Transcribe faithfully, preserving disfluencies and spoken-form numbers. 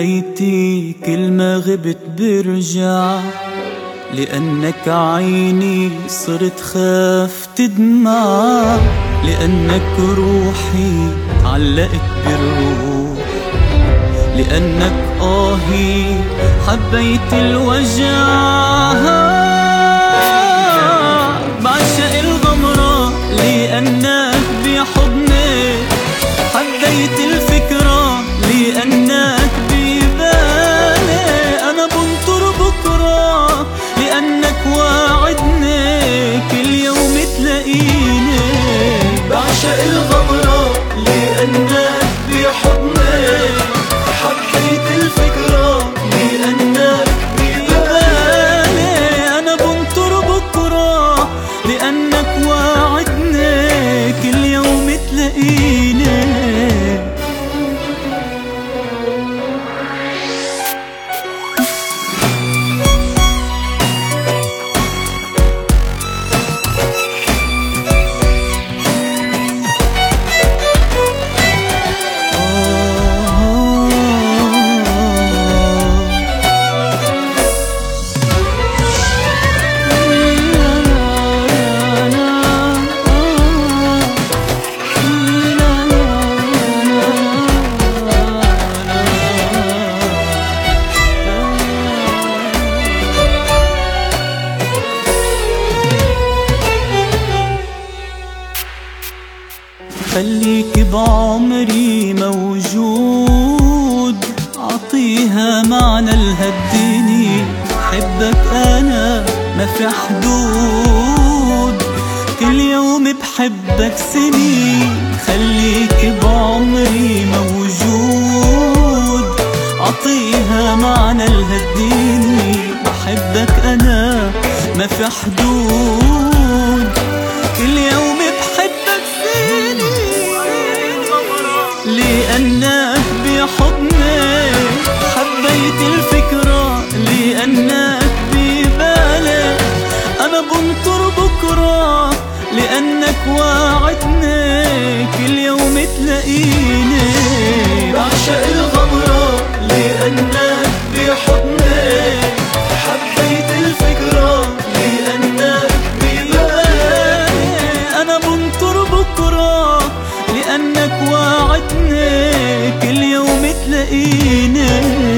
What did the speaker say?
ليتي كل ما غبت برجع، لأنك عيني صرت خاف تدمع، لأنك روحي علقت بالروح، لأنك آهي حبيت الوجع. بعشق الغمرة لأنك بحضني، حبيت الفكرة لأنك ببالي، أنا بنطر بكرة لأنك واعدني كل يوم تلاقيني. بعشق الغمرة لأنك بحضني، حبيت الفكرة لأنك ببالي، أنا بنطر بكرة لأنك واعدني كل يوم تلاقيني. خليك بعمري موجود، عطيها معنى لهالدنيا، حبك أنا ما في حدود، كل يوم بحبك سنين. خليك بعمري موجود، عطيها معنى لهالدنيا، بحبك أنا ما في حدود، كل يوم بحبك سنين. لأنك بحضني حبيت الفكرة، لأنك ببالي أنا بنطر بكرة لأنك واعدني كل يوم تلاقيني. بعشق الغمرة لأنك بحضني، حبيت الفكرة لأنك ببالي، أنا بنطر بكرة لأنك واعدني كل يوم تلاقيني.